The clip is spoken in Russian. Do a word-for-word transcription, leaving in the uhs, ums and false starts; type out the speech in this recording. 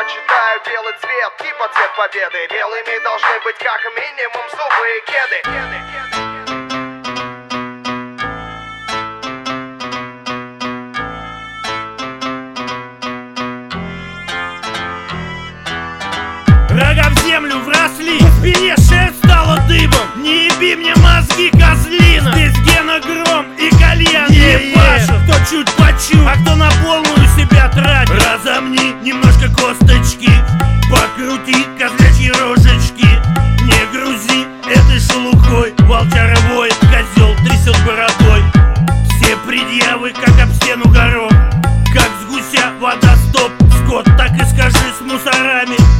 предпочитаю белый цвет, типа цвет победы. Белыми должны быть как минимум зубы и кеды. Рога в землю вросли, в спине шерсть стала дыбом. Не еби мне мозги, козлина. Здесь Гена Гром и кальян ебашит. Кто чуть почует, а кто на полную себя тратит. Разомни немножко косточки, покрути козлячьи рожечки. Не грузи этой шелухой, волчара воет, козел трясет бородой. Все предъявы, как об стену горох, как с гуся вода стоп. Скот, так и скажи с мусорами.